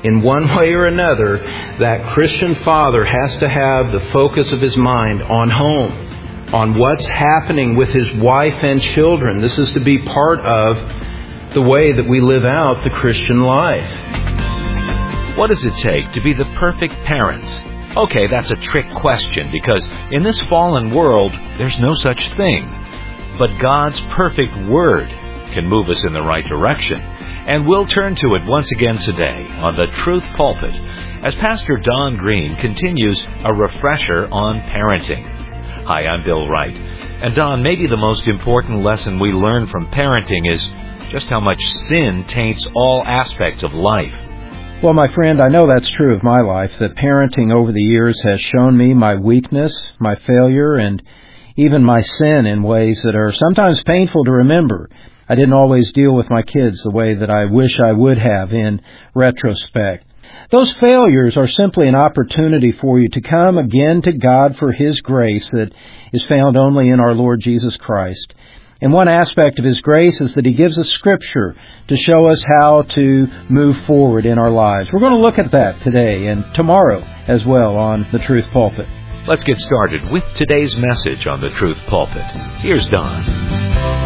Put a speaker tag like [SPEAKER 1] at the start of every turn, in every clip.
[SPEAKER 1] in one way or another, that Christian father has to have the focus of his mind on home, on what's happening with his wife and children. This is to be part of the way that we live out the Christian life.
[SPEAKER 2] What does it take to be the perfect parent? Okay, that's a trick question, because in this fallen world, there's no such thing. But God's perfect Word can move us in the right direction. And we'll turn to it once again today on the Truth Pulpit as Pastor Don Green continues a refresher on parenting. Hi, I'm Bill Wright. And Don, maybe the most important lesson we learn from parenting is just how much sin taints all aspects of life.
[SPEAKER 3] Well, my friend, I know that's true of my life, that parenting over the years has shown me my weakness, my failure, and even my sin in ways that are sometimes painful to remember. I didn't always deal with my kids the way that I wish I would have in retrospect. Those failures are simply an opportunity for you to come again to God for His grace that is found only in our Lord Jesus Christ. And one aspect of His grace is that He gives us Scripture to show us how to move forward in our lives. We're going to look at that today and tomorrow as well on the Truth Pulpit.
[SPEAKER 2] Let's get started with today's message on the Truth Pulpit. Here's Don.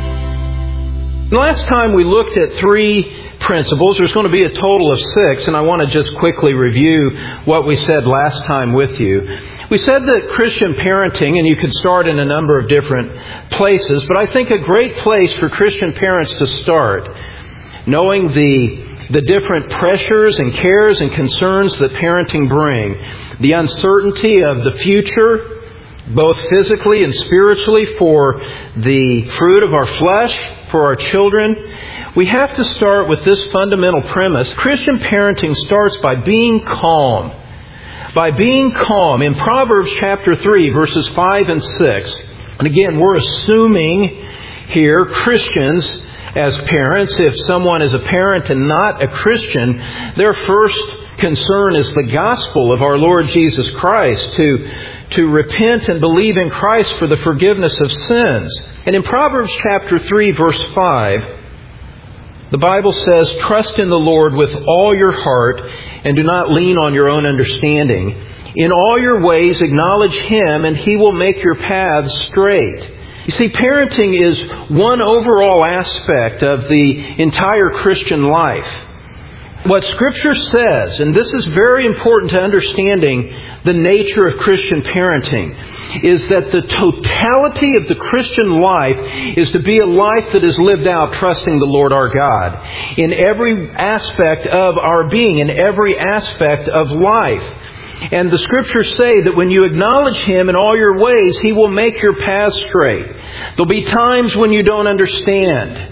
[SPEAKER 1] Last time we looked at 3 principles. There's going to be a total of 6, and I want to just quickly review what we said last time with you. We said that Christian parenting, and you could start in a number of different places, but I think a great place for Christian parents to start, knowing the different pressures and cares and concerns that parenting bring, the uncertainty of the future, both physically and spiritually, for the fruit of our flesh, for our children. We have to start with this fundamental premise. Christian parenting starts by being calm. By being calm. In Proverbs chapter 3, verses 5 and 6, and again, we're assuming here Christians as parents. If someone is a parent and not a Christian, their first concern is the gospel of our Lord Jesus Christ, to repent and believe in Christ for the forgiveness of sins. And in Proverbs chapter 3, verse 5, the Bible says, "Trust in the Lord with all your heart and do not lean on your own understanding. In all your ways acknowledge Him and He will make your paths straight." You see, parenting is one overall aspect of the entire Christian life. What Scripture says, and this is very important to understanding the nature of Christian parenting, is that the totality of the Christian life is to be a life that is lived out trusting the Lord our God in every aspect of our being, in every aspect of life. And the Scriptures say that when you acknowledge Him in all your ways, He will make your paths straight. There'll be times when you don't understand.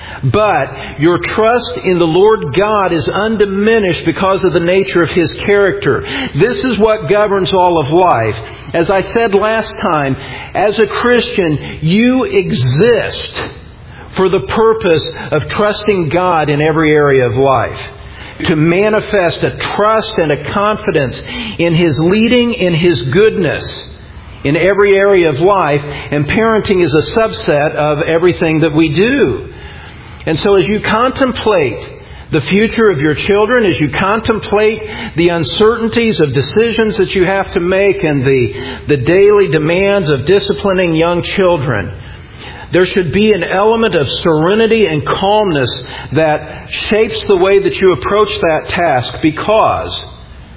[SPEAKER 1] But your trust in the Lord God is undiminished because of the nature of His character. This is what governs all of life. As I said last time, as a Christian, you exist for the purpose of trusting God in every area of life. To manifest a trust and a confidence in His leading, in His goodness, in every area of life. And parenting is a subset of everything that we do. And so as you contemplate the future of your children, as you contemplate the uncertainties of decisions that you have to make and the daily demands of disciplining young children, there should be an element of serenity and calmness that shapes the way that you approach that task, because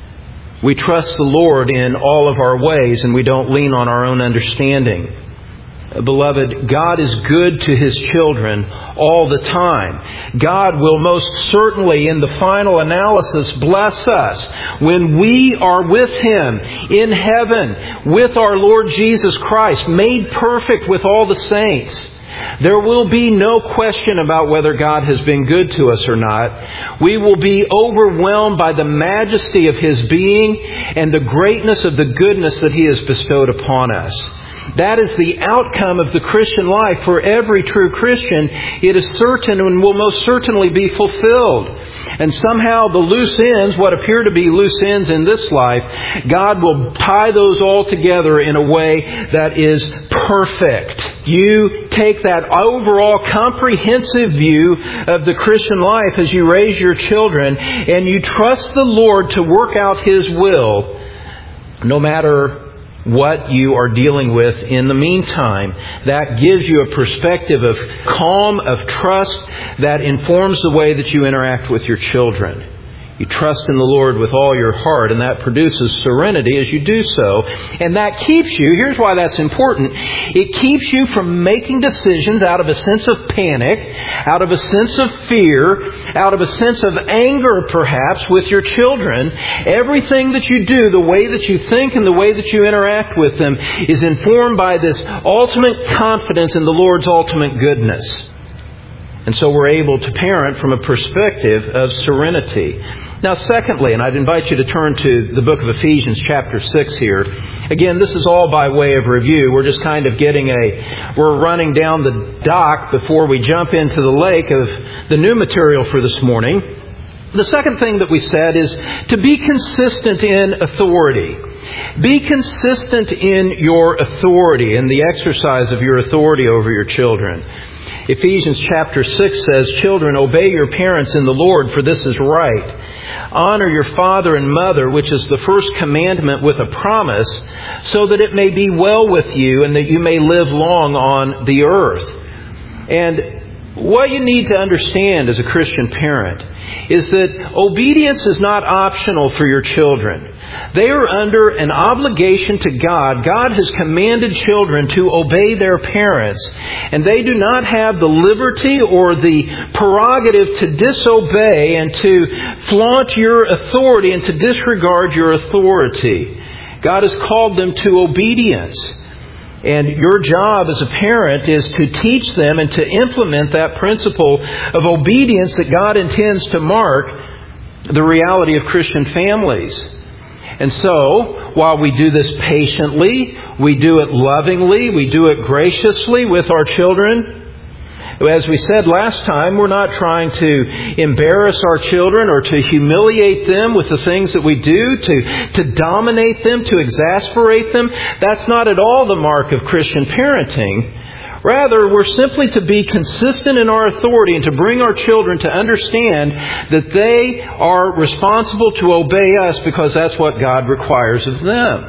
[SPEAKER 1] we trust the Lord in all of our ways and we don't lean on our own understanding. Beloved, God is good to His children all the time. God will most certainly, in the final analysis, bless us when we are with Him in heaven, with our Lord Jesus Christ, made perfect with all the saints. There will be no question about whether God has been good to us or not. We will be overwhelmed by the majesty of His being and the greatness of the goodness that He has bestowed upon us. That is the outcome of the Christian life. For every true Christian, it is certain and will most certainly be fulfilled. And somehow the loose ends, what appear to be loose ends in this life, God will tie those all together in a way that is perfect. You take that overall comprehensive view of the Christian life as you raise your children, and you trust the Lord to work out His will, no matter what you are dealing with in the meantime. That gives you a perspective of calm, of trust, that informs the way that you interact with your children. You trust in the Lord with all your heart, and that produces serenity as you do so. And that keeps you, here's why that's important, it keeps you from making decisions out of a sense of panic, out of a sense of fear, out of a sense of anger perhaps with your children. Everything that you do, the way that you think and the way that you interact with them, is informed by this ultimate confidence in the Lord's ultimate goodness. And so we're able to parent from a perspective of serenity. Now, secondly, and I'd invite you to turn to the book of Ephesians chapter 6 here. Again, this is all by way of review. We're just kind of we're running down the dock before we jump into the lake of the new material for this morning. The second thing that we said is to be consistent in authority. Be consistent in your authority, in the exercise of your authority over your children. Ephesians chapter 6 says, "Children, obey your parents in the Lord, for this is right. Honor your father and mother, which is the first commandment with a promise, so that it may be well with you and that you may live long on the earth." And what you need to understand as a Christian parent is that obedience is not optional for your children. They are under an obligation to God. God has commanded children to obey their parents, and they do not have the liberty or the prerogative to disobey and to flaunt your authority and to disregard your authority. God has called them to obedience. And your job as a parent is to teach them and to implement that principle of obedience that God intends to mark the reality of Christian families. And so, while we do this patiently, we do it lovingly, we do it graciously with our children. As we said last time, we're not trying to embarrass our children or to humiliate them with the things that we do, to dominate them, to exasperate them. That's not at all the mark of Christian parenting. Rather, we're simply to be consistent in our authority and to bring our children to understand that they are responsible to obey us because that's what God requires of them.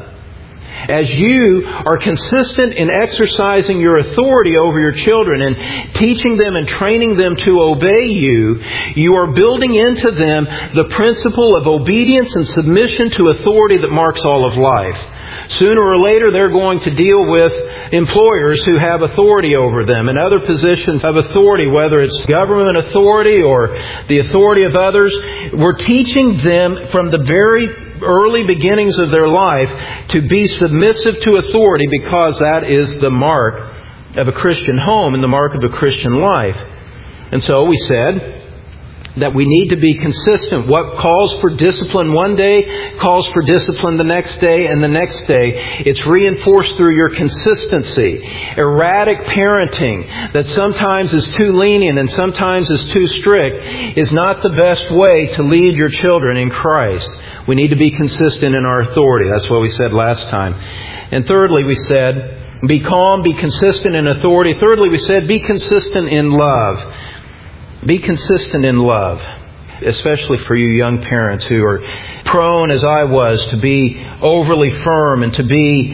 [SPEAKER 1] As you are consistent in exercising your authority over your children and teaching them and training them to obey you, you are building into them the principle of obedience and submission to authority that marks all of life. Sooner or later, they're going to deal with employers who have authority over them and other positions of authority, whether it's government authority or the authority of others. We're teaching them from the very early beginnings of their life to be submissive to authority, because that is the mark of a Christian home and the mark of a Christian life. And so we said that we need to be consistent. What calls for discipline one day calls for discipline the next day and the next day. It's reinforced through your consistency. Erratic parenting that sometimes is too lenient and sometimes is too strict is not the best way to lead your children in Christ. We need to be consistent in our authority. That's what we said last time. And thirdly, we said, be calm, be consistent in authority. Thirdly, we said, be consistent in love. Be consistent in love, especially for you young parents who are prone, as I was, to be overly firm and to be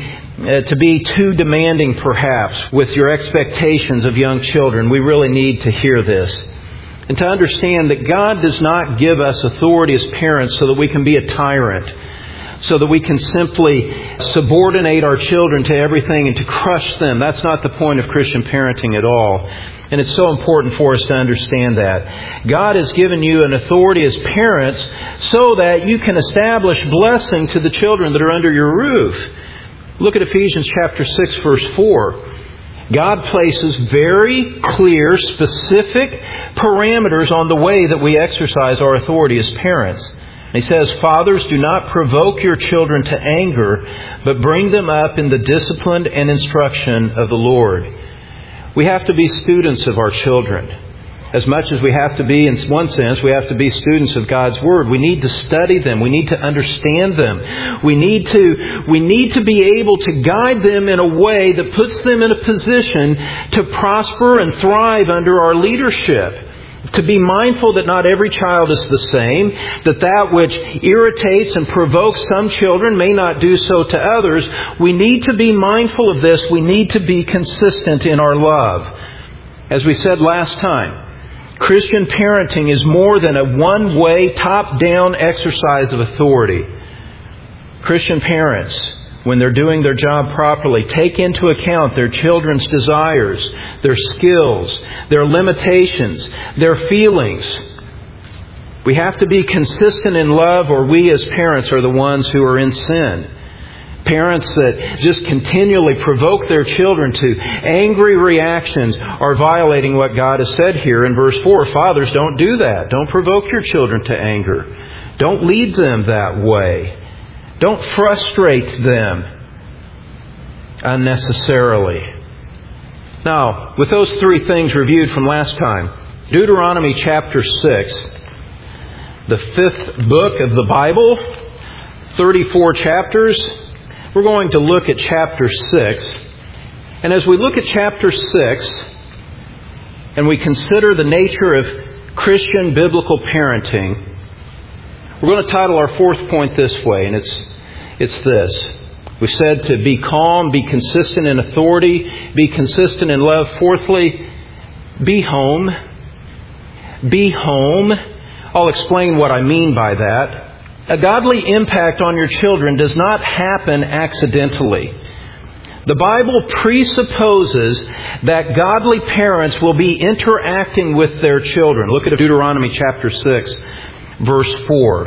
[SPEAKER 1] too demanding, perhaps, with your expectations of young children. We really need to hear this and to understand that God does not give us authority as parents so that we can be a tyrant, so that we can simply subordinate our children to everything and to crush them. That's not the point of Christian parenting at all. And it's so important for us to understand that. God has given you an authority as parents so that you can establish blessing to the children that are under your roof. Look at Ephesians chapter 6, verse 4. God places very clear, specific parameters on the way that we exercise our authority as parents. He says, "Fathers, do not provoke your children to anger, but bring them up in the discipline and instruction of the Lord." We have to be students of our children. As much as we have to be, in one sense, we have to be students of God's Word. We need to study them. We need to understand them. We need to be able to guide them in a way that puts them in a position to prosper and thrive under our leadership. To be mindful that not every child is the same, that which irritates and provokes some children may not do so to others. We need to be mindful of this. We need to be consistent in our love. As we said last time, Christian parenting is more than a one-way, top-down exercise of authority. Christian parents, when they're doing their job properly, take into account their children's desires, their skills, their limitations, their feelings. We have to be consistent in love, or we as parents are the ones who are in sin. Parents that just continually provoke their children to angry reactions are violating what God has said here in verse 4. Fathers, don't do that. Don't provoke your children to anger. Don't lead them that way. Don't frustrate them unnecessarily. Now, with those three things reviewed from last time, Deuteronomy chapter 6, the 5th book of the Bible, 34 chapters. We're going to look at chapter 6. And as we look at chapter 6, and we consider the nature of Christian biblical parenting, we're going to title our fourth point this way, and it's this. We said to be calm, be consistent in authority, be consistent in love. Fourthly, be home. Be home. I'll explain what I mean by that. A godly impact on your children does not happen accidentally. The Bible presupposes that godly parents will be interacting with their children. Look at Deuteronomy chapter 6, verse 4,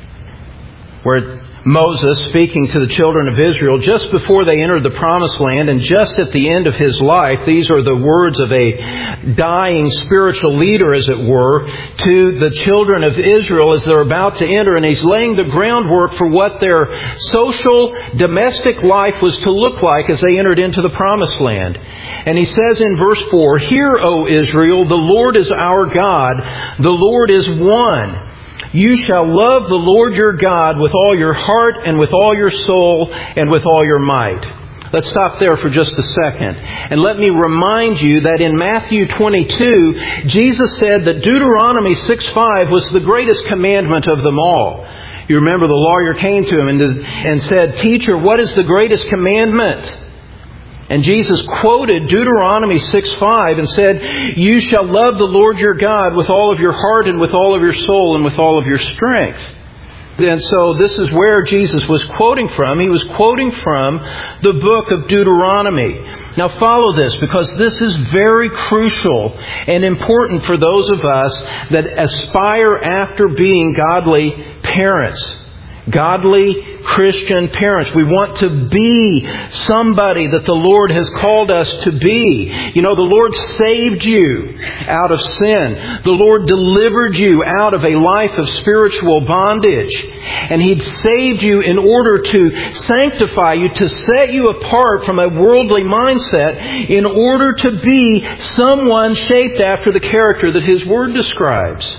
[SPEAKER 1] where Moses, speaking to the children of Israel just before they entered the Promised Land and just at the end of his life, these are the words of a dying spiritual leader, as it were, to the children of Israel as they're about to enter. And he's laying the groundwork for what their social, domestic life was to look like as they entered into the Promised Land. And he says in verse 4, "Hear, O Israel, the Lord is our God, the Lord is one. You shall love the Lord your God with all your heart and with all your soul and with all your might." Let's stop there for just a second. And let me remind you that in Matthew 22, Jesus said that Deuteronomy 6:5 was the greatest commandment of them all. You remember the lawyer came to him and said, "Teacher, what is the greatest commandment?" And Jesus quoted Deuteronomy 6:5 and said, "You shall love the Lord your God with all of your heart and with all of your soul and with all of your strength." And so this is where Jesus was quoting from. He was quoting from the book of Deuteronomy. Now follow this, because this is very crucial and important for those of us that aspire after being godly parents. Godly Christian parents. We want to be somebody that the Lord has called us to be. You know, the Lord saved you out of sin. The Lord delivered you out of a life of spiritual bondage. And He saved you in order to sanctify you, to set you apart from a worldly mindset, in order to be someone shaped after the character that His Word describes.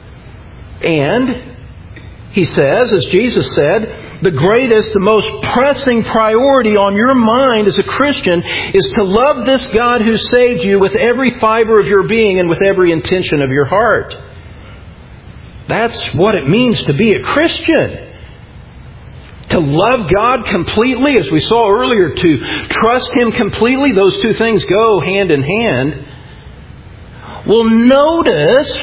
[SPEAKER 1] And He says, as Jesus said, the greatest, the most pressing priority on your mind as a Christian is to love this God who saved you with every fiber of your being and with every intention of your heart. That's what it means to be a Christian. To love God completely, as we saw earlier, to trust Him completely. Those two things go hand in hand. Well, notice,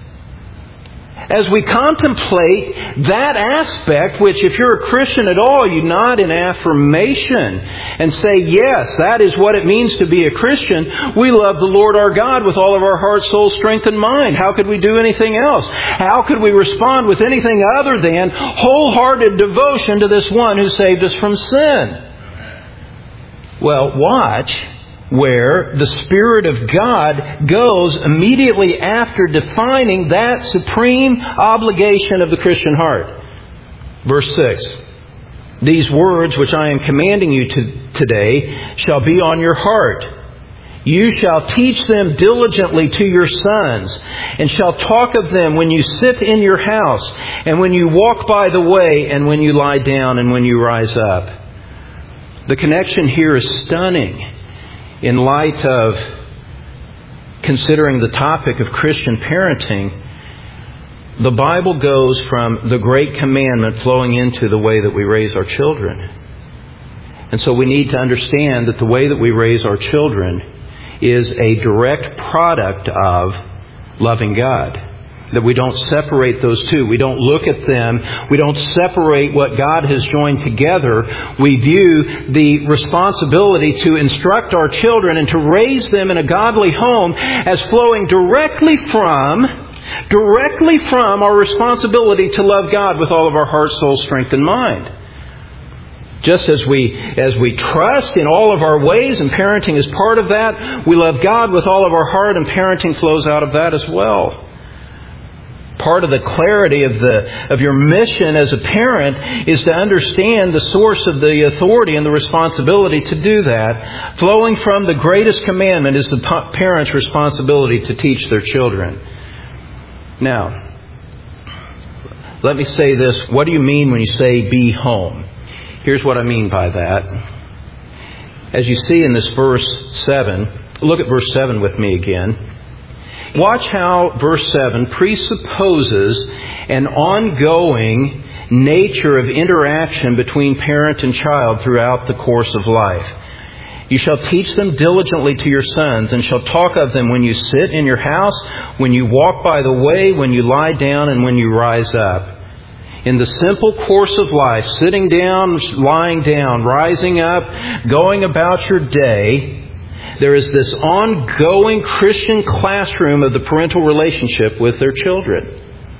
[SPEAKER 1] as we contemplate that aspect, which if you're a Christian at all, you nod in affirmation and say, yes, that is what it means to be a Christian. We love the Lord our God with all of our heart, soul, strength, and mind. How could we do anything else? How could we respond with anything other than wholehearted devotion to this one who saved us from sin? Well, watch where the Spirit of God goes immediately after defining that supreme obligation of the Christian heart. Verse 6. These words which I am commanding you today shall be on your heart. You shall teach them diligently to your sons, and shall talk of them when you sit in your house, and when you walk by the way, and when you lie down, and when you rise up. The connection here is stunning in light of considering the topic of Christian parenting. The Bible goes from the great commandment flowing into the way that we raise our children. And so we need to understand that the way that we raise our children is a direct product of loving God. That we don't separate those two. We don't look at them. We don't separate what God has joined together. We view the responsibility to instruct our children and to raise them in a godly home as flowing directly from our responsibility to love God with all of our heart, soul, strength, and mind. Just as we trust in all of our ways, and parenting is part of that, we love God with all of our heart, and parenting flows out of that as well. Part of the clarity of your mission as a parent is to understand the source of the authority and the responsibility to do that. Flowing from the greatest commandment is the parent's responsibility to teach their children. Now, let me say this. What do you mean when you say be home? Here's what I mean by that. As you see in this verse 7, look at verse 7 with me again. Watch how verse 7 presupposes an ongoing nature of interaction between parent and child throughout the course of life. You shall teach them diligently to your sons, and shall talk of them when you sit in your house, when you walk by the way, when you lie down, and when you rise up. In the simple course of life, sitting down, lying down, rising up, going about your day, there is this ongoing Christian classroom of the parental relationship with their children.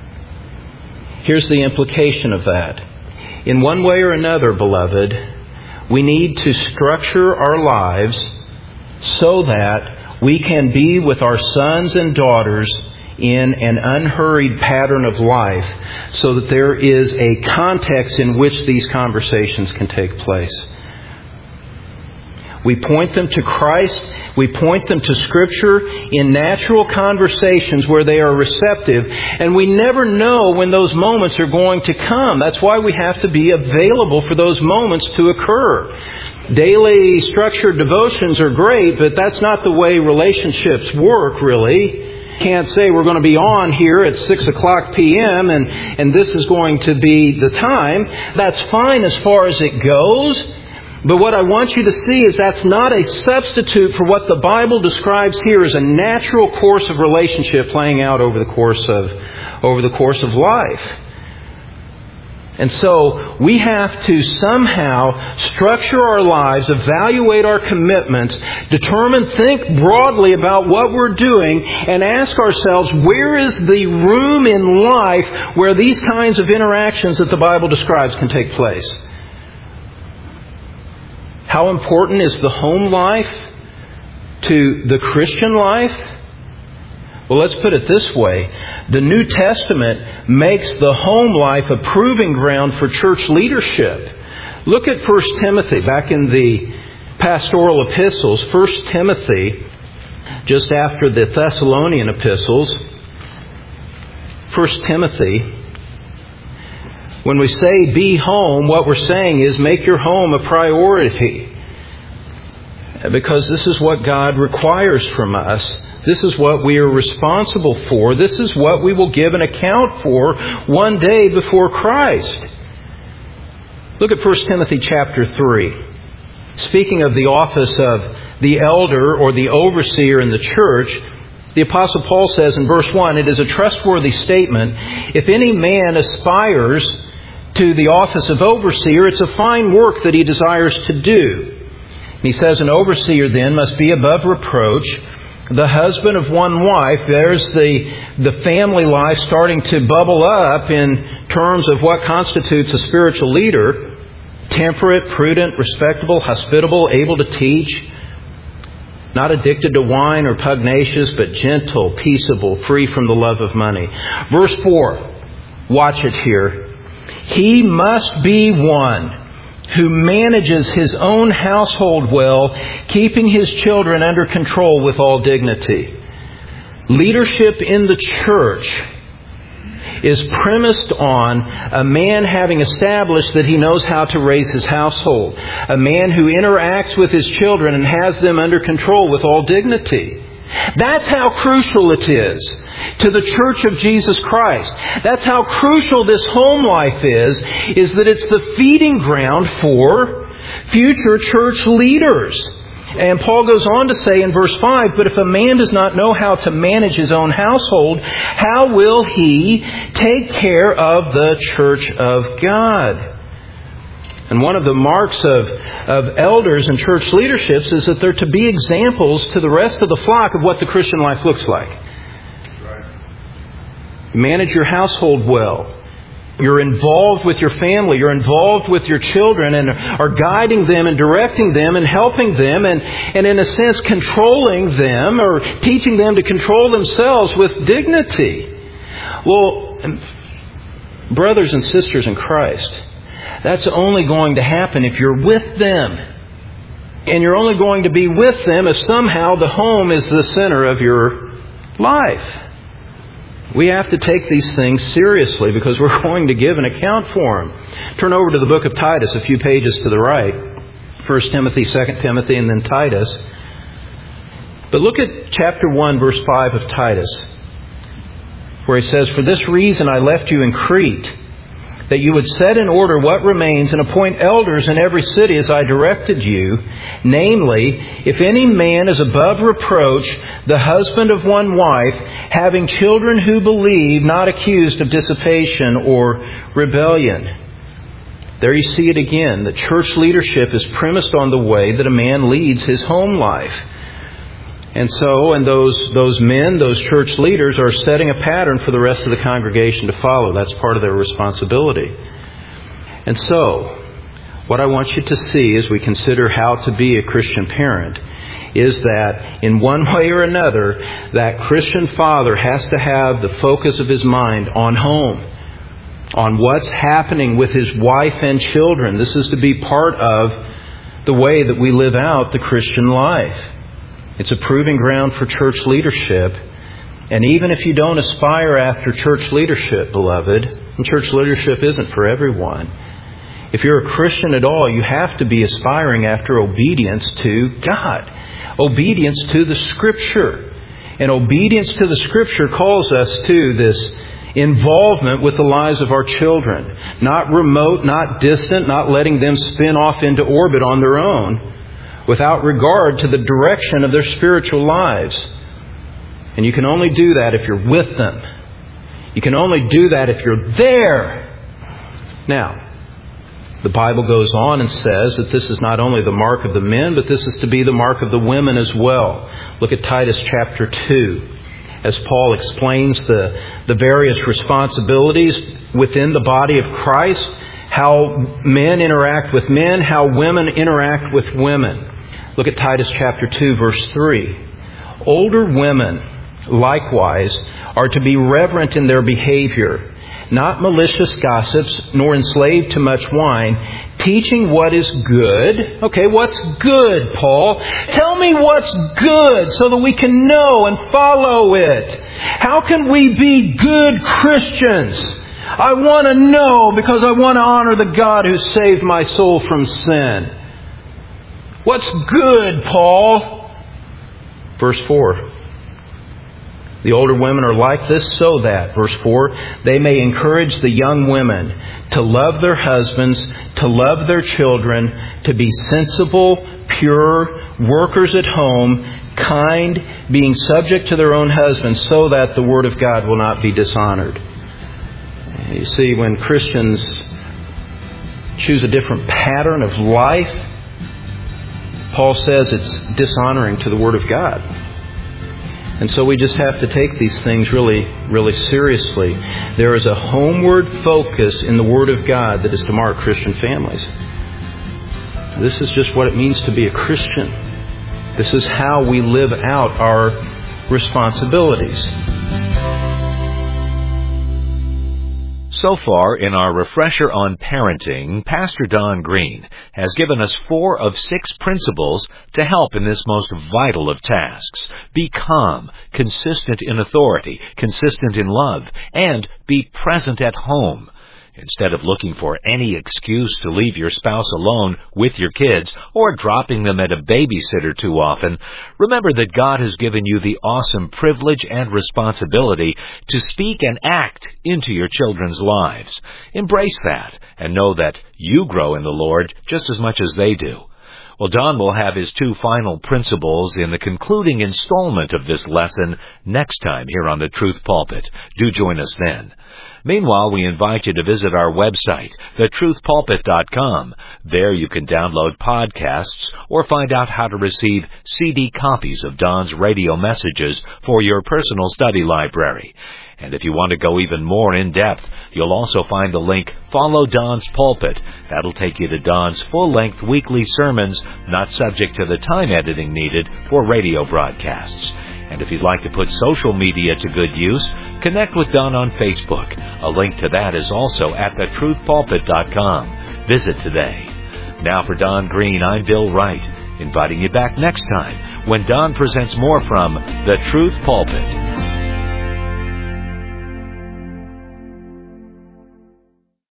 [SPEAKER 1] Here's the implication of that. In one way or another, beloved, we need to structure our lives so that we can be with our sons and daughters in an unhurried pattern of life, so that there is a context in which these conversations can take place. We point them to Christ. We point them to Scripture in natural conversations where they are receptive. And we never know when those moments are going to come. That's why we have to be available for those moments to occur. Daily structured devotions are great, but that's not the way relationships work, really. Can't say we're going to be on here at 6 o'clock p.m. and this is going to be the time. That's fine as far as it goes. But what I want you to see is that's not a substitute for what the Bible describes here as a natural course of relationship playing out over the course of life. And so we have to somehow structure our lives, evaluate our commitments, think broadly about what we're doing, and ask ourselves, where is the room in life where these kinds of interactions that the Bible describes can take place? How important is the home life to the Christian life? Well, let's put it this way. The New Testament makes the home life a proving ground for church leadership. Look at 1 Timothy, back in the pastoral epistles. 1 Timothy, just after the Thessalonian epistles. 1 Timothy. When we say be home, what we're saying is make your home a priority. Because this is what God requires from us. This is what we are responsible for. This is what we will give an account for one day before Christ. Look at 1 Timothy chapter 3. Speaking of the office of the elder or the overseer in the church, the Apostle Paul says in verse 1, it is a trustworthy statement. If any man aspires to the office of overseer, it's a fine work that he desires to do. He says an overseer then must be above reproach, the husband of one wife. There's the family life starting to bubble up in terms of what constitutes a spiritual leader. Temperate, prudent, respectable, hospitable, able to teach, not addicted to wine or pugnacious, but gentle, peaceable, free from the love of money. Verse 4, watch it here. He must be one who manages his own household well, keeping his children under control with all dignity. Leadership in the church is premised on a man having established that he knows how to raise his household. A man who interacts with his children and has them under control with all dignity. That's how crucial it is to the Church of Jesus Christ. That's how crucial this home life is that it's the feeding ground for future church leaders. And Paul goes on to say in verse 5, but if a man does not know how to manage his own household, how will he take care of the church of God? And one of the marks of elders and church leaderships is that they're to be examples to the rest of the flock of what the Christian life looks like. You manage your household well. You're involved with your family. You're involved with your children and are guiding them and directing them and helping them and in a sense controlling them or teaching them to control themselves with dignity. Well, brothers and sisters in Christ, that's only going to happen if you're with them. And you're only going to be with them if somehow the home is the center of your life. We have to take these things seriously because we're going to give an account for them. Turn over to the book of Titus, a few pages to the right. 1 Timothy, 2 Timothy, and then Titus. But look at chapter 1, verse 5 of Titus, where he says, for this reason I left you in Crete, that you would set in order what remains and appoint elders in every city as I directed you. Namely, if any man is above reproach, the husband of one wife, having children who believe, not accused of dissipation or rebellion. There you see it again. The church leadership is premised on the way that a man leads his home life. And those men, those church leaders, are setting a pattern for the rest of the congregation to follow. That's part of their responsibility. And so, what I want you to see as we consider how to be a Christian parent is that in one way or another, that Christian father has to have the focus of his mind on home, on what's happening with his wife and children. This is to be part of the way that we live out the Christian life. It's a proving ground for church leadership. And even if you don't aspire after church leadership, beloved, and church leadership isn't for everyone, if you're a Christian at all, you have to be aspiring after obedience to God. Obedience to the Scripture. And obedience to the Scripture calls us to this involvement with the lives of our children. Not remote, not distant, not letting them spin off into orbit on their own, without regard to the direction of their spiritual lives. And you can only do that if you're with them. You can only do that if you're there. Now, the Bible goes on and says that this is not only the mark of the men, but this is to be the mark of the women as well. Look at Titus chapter 2. As Paul explains the various responsibilities within the body of Christ, how men interact with men, how women interact with women. Look at Titus chapter 2, verse 3. Older women, likewise, are to be reverent in their behavior, not malicious gossips, nor enslaved to much wine, teaching what is good. Okay, what's good, Paul? Tell me what's good so that we can know and follow it. How can we be good Christians? I want to know because I want to honor the God who saved my soul from sin. What's good, Paul? Verse 4. The older women are like this so that, verse 4, they may encourage the young women to love their husbands, to love their children, to be sensible, pure, workers at home, kind, being subject to their own husbands, so that the Word of God will not be dishonored. You see, when Christians choose a different pattern of life, Paul says it's dishonoring to the Word of God. And so we just have to take these things really, really seriously. There is a homeward focus in the Word of God that is to mark Christian families. This is just what it means to be a Christian. This is how we live out our responsibilities.
[SPEAKER 2] So far, in our refresher on parenting, Pastor Don Green has given us 4 of 6 principles to help in this most vital of tasks. Be calm, consistent in authority, consistent in love, and be present at home. Instead of looking for any excuse to leave your spouse alone with your kids or dropping them at a babysitter too often, remember that God has given you the awesome privilege and responsibility to speak and act into your children's lives. Embrace that and know that you grow in the Lord just as much as they do. Well, Don will have his 2 final principles in the concluding installment of this lesson next time here on the Truth Pulpit. Do join us then. Meanwhile, we invite you to visit our website, thetruthpulpit.com. There you can download podcasts or find out how to receive CD copies of Don's radio messages for your personal study library. And if you want to go even more in-depth, you'll also find the link, Follow Don's Pulpit. That'll take you to Don's full-length weekly sermons, not subject to the time editing needed for radio broadcasts. And if you'd like to put social media to good use, connect with Don on Facebook. A link to that is also at thetruthpulpit.com. Visit today. Now for Don Green, I'm Bill Wright, inviting you back next time when Don presents more from the Truth Pulpit.